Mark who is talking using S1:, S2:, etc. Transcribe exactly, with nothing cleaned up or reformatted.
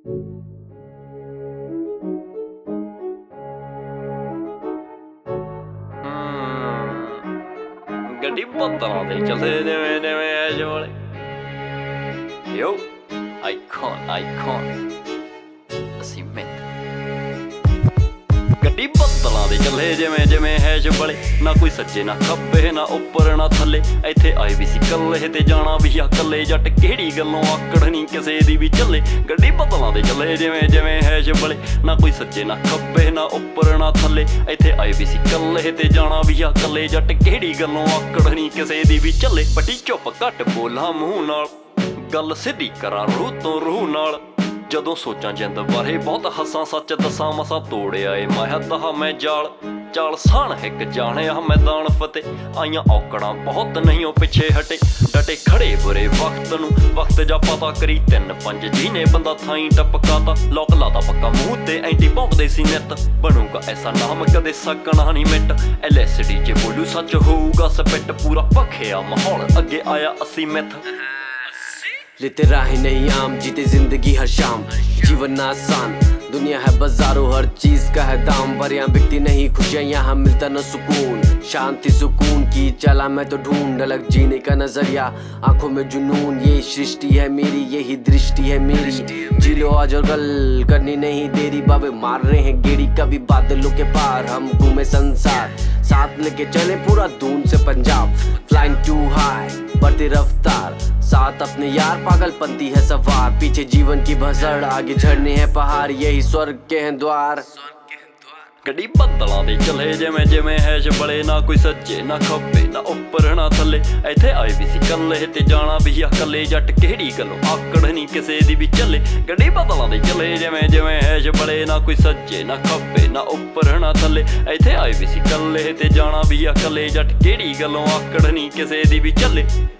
S1: ਗੱਡੀ ਬੱਦਲਾਂ ਦੇ ਚੱਲੇ ਜਿਵੇਂ ਜਿਵੇਂ ਐਸ਼ ਵਾਲੇ ਯੋ ਆਈਕਨ ਆਈਕਨ ਅਸੀਂ ਮਿੱਤ ਗੱਡੀ ਬੱਦਲਾਂ ਦੇ ਚੱਲੇ ਜਿਵੇਂ ਜਿਵੇਂ ਹੈਸ਼ ਵਾਲੇ ਨਾ ਕੋਈ ਸੱਜੇ ਨਾ ਖੱਬੇ ਨਾ ਉੱਪਰ ਨਾ ਥੱਲੇ ਇੱਥੇ ਆਏ ਵੀ ਸੀ ਕੱਲੇ ਤੇ ਜਾਣਾ ਵੀ ਆ ਕੱਲੇ ਜੱਟ ਕਿਹੜੀ ਗੱਲੋਂ ਆਕੜ ਨਹੀਂ ਕਿਸੇ ਦੀ ਵੀ ਚੱਲੇ ਗੱਡੀ ਬੱਦਲਾਂ ਦੇ ਚੱਲੇ ਜਿਵੇਂ ਜਿਵੇਂ ਹੈਸ਼ ਵਾਲੇ ਨਾ ਕੋਈ ਸੱਜੇ ਨਾ ਖੱਬੇ ਨਾ ਉੱਪਰ ਨਾ ਥੱਲੇ ਇੱਥੇ ਆਏ ਵੀ ਸੀ ਕੱਲੇ ਤੇ ਜਾਣਾ ਵੀ ਆ ਕੱਲੇ ਜੱਟ ਕਿਹੜੀ ਗੱਲੋਂ ਆਕੜ ਨਹੀਂ ਕਿਸੇ ਦੀ ਵੀ ਚੱਲੇ ਵੱਡੀ ਚੁੱਪ ਘੱਟ ਬੋਲਾਂ ਮੂੰਹ ਨਾਲ ਗੱਲ ਸਿੱਧੀ ਕਰਾਂ ਰੂਹ ਤੋਂ ਰੂਹ ਨਾਲ ਜਦੋਂ ਸੋਚਾਂ ਜਿੰਦ ਬਾਰੇ ਬਹੁਤ ਹੱਸਾਂ ਸੱਚ ਦੱਸਾਂ ਮਸਾਂ ਤੋੜਿਆ ਏ ਮਾਇਆ ਤਾਂ ਮੈਂ ਜਾਲ ਚਾਲ ਸਾਣ ਇੱਕ ਜਾਣਿਆ ਮੈਦਾਨ ਫਤਿਹ ਆਈਆਂ ਔਕੜਾਂ ਬਹੁਤ ਨਹੀਂ ਉਹ ਪਿੱਛੇ ਹਟੇ ਡਟੇ ਖੜੇ ਬੁਰੇ ਵਕਤ ਨੂੰ ਵਕਤ ਜਾ ਪਤਾ ਕਰੀ ਤਿੰਨ ਪੰਜ ਜੀਨੇ ਬੰਦਾ ਥਾਈਂ ਟਪਕਾਤਾ ਲੋਕ ਲਾਦਾ ਪੱਕਾ ਮੂੰਹ ਤੇ ਐਂਟੀ ਭੌਂਕਦੇ ਸੀ ਨਿੱਤ ਬਣੂਗਾ ਐਸਾ ਨਾਮ ਕਦੇ ਸਕਣਾ ਨਹੀਂ ਮਿੱਟ ਐਲ ਐਸ ਡੀ ਜੇ ਬੋਲੂ ਸੱਚ ਹੋਊਗਾ ਸਪਿੱਟ ਪੂਰਾ ਭਖਿਆ ਮਾਹੌਲ ਅੱਗੇ ਆਇਆ ਅਸੀਂ ਮਿੱਥ
S2: लेते राह नहीं आम जीते जिंदगी हर शाम जीवन आसान दुनिया है बाजारों हर चीज का है दाम पर यहाँ बिकती नहीं खुशियाँ यहाँ मिलता न सुकून शांति सुकून की चला मैं तो ढूंढ अलग जीने का नजरिया आंखों में जुनून ये सृष्टि है मेरी यही दृष्टि है मेरी जी लो आज और कल करनी नहीं देरी बाबे मार रहे हैं गेड़ी कभी बादलों के पार हम घूमे संसार साथ लेके चले पूरा दून से पंजाब फ्लाइंग टू हाई बढ़ती रफ्तार साथ अपने यार पागलपंती है सवार पीछे जीवन की भसड़ आगे झरने हैं पहाड़ यही स्वर्ग के हैं द्वार
S1: ਗੱਡੀ ਬੱਦਲਾਂ ਦੇ ਚੱਲੇ ਜਿਵੇਂ ਜਿਵੇਂ ਹੈਸ਼ ਬਲੇ ਨਾ ਕੋਈ ਸੱਜੇ ਨਾ ਖੱਬੇ ਨਾ ਉੱਪਰ ਨਾ ਥੱਲੇ ਇੱਥੇ ਆਏ ਵੀ ਸੀ ਕੱਲੇ ਤੇ ਜਾਣਾ ਵੀ ਆ ਕੱਲੇ ਜੱਟ ਕਿਹੜੀ ਗੱਲੋਂ ਆਕੜ ਨਹੀਂ ਕਿਸੇ ਦੀ ਵੀ ਚੱਲੇ ਗੱਡੀ ਬੱਦਲਾਂ ਦੇ ਚੱਲੇ ਜਿਵੇਂ ਜਿਵੇਂ ਹੈਸ਼ ਬਲੇ ਨਾ ਕੋਈ ਸੱਜੇ ਨਾ ਖੱਬੇ ਨਾ ਉੱਪਰ ਨਾ ਥੱਲੇ ਇੱਥੇ ਆਏ ਵੀ ਸੀ ਕੱਲੇ ਤੇ ਜਾਣਾ ਵੀ ਆ ਕੱਲੇ ਜੱਟ ਕਿਹੜੀ ਗੱਲੋਂ ਆਕੜ ਨਹੀਂ ਕਿਸੇ ਦੀ ਵੀ ਚੱਲੇ